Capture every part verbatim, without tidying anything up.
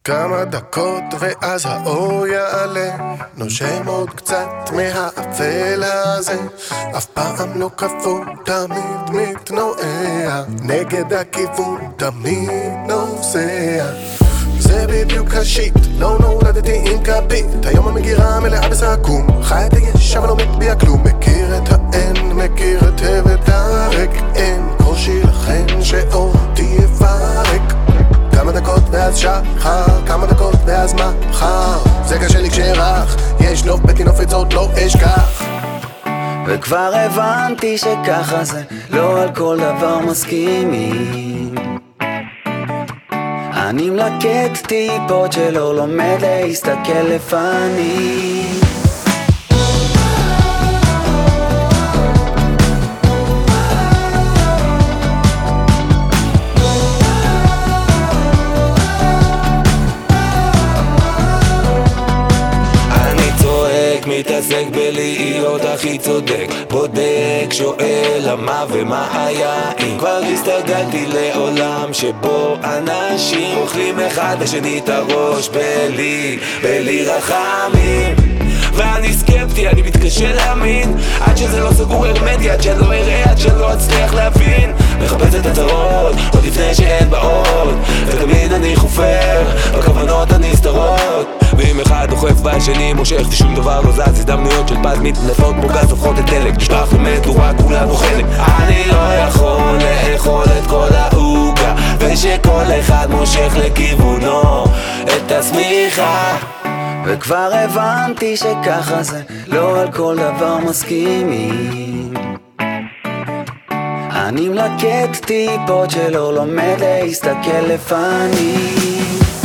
כמה דקות ואז האור יעלה, נושם עוד קצת מהאפל הזה. אף פעם לא קפוא, תמיד מתנועע, נגד הכיוון תמיד נוסע. זה בדיוק השיט, לא נולדתי עם כפית. היום המגירה מלאה בסכו"ם, חי את היש אבל לא מטביע כלום. מכיר את האין, מכיר היטב את הרק, אין קושי לכן שאותי יפרק. כמה דקות ואז שחר, כמה דקות ואז מחר. זה קשה לי כשרך, יש נוף בית נופצות לא אשכח. וכבר הבנתי שככה זה, לא על כל דבר מסכימים. אני מלקט טיפות שלא לומד להסתכל לפנים. מתעסק בלהיות הכי צודק, בודק, שואל למה ומה היה. אם כבר הסתגלתי לעולם שבו אנשים אוכלים אחד לשני את הראש בלי, בלי רחמים. ואני סקפטי, אני מתקשה להאמין, עד שזה לא סגור הרמטי, עד שלא אראה, עד שלא אצליח להבין. מחפש את הצרות, עוד לפני שאין בעוד, ותמיד אני חופר בכוונות הנסתרות. ואם אחד דוחף והשני מושך ושום דבר לא זז, הזדמנויות של פז מתנפות כמו גז הופכות את דלק. נשלח למדורה כולנו חלק. אני לא יכול לאכול את כל העוגה, ושכל אחד מושך לכיוונו את השמיכה. וכבר הבנתי שככה זה, לא על כל דבר מסכימים. אני מלקט טיפות שלא לומד להסתכל לפנים.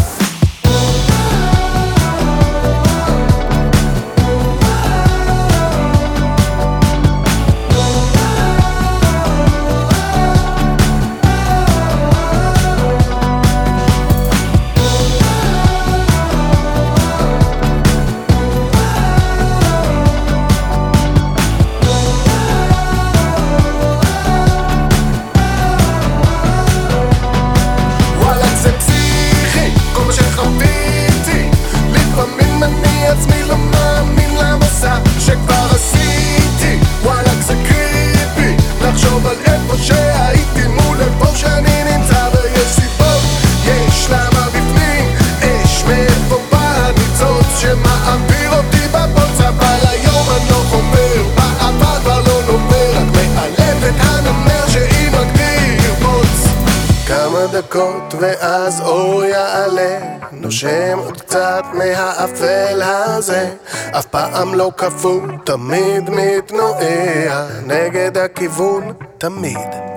שכבר עשיתי, וואלק זה קריפי לחשוב על איפה שהייתי מול איפה שאני נמצא. ויש סיבות, יש למה בפנים אש, מאיפה בא הניצוץ שמעביר אותי בבוץ. אבל היום אני לא חומר, בעבר כבר לא נובר, רק מעלב את הנמר שאם מגדיר בוץ. כמה דקות ואז אור יעלה, נושם עוד קצת מהאפל הזה. אף פעם לא קפוא, תמיד מתנועע, נגד הכיוון תמיד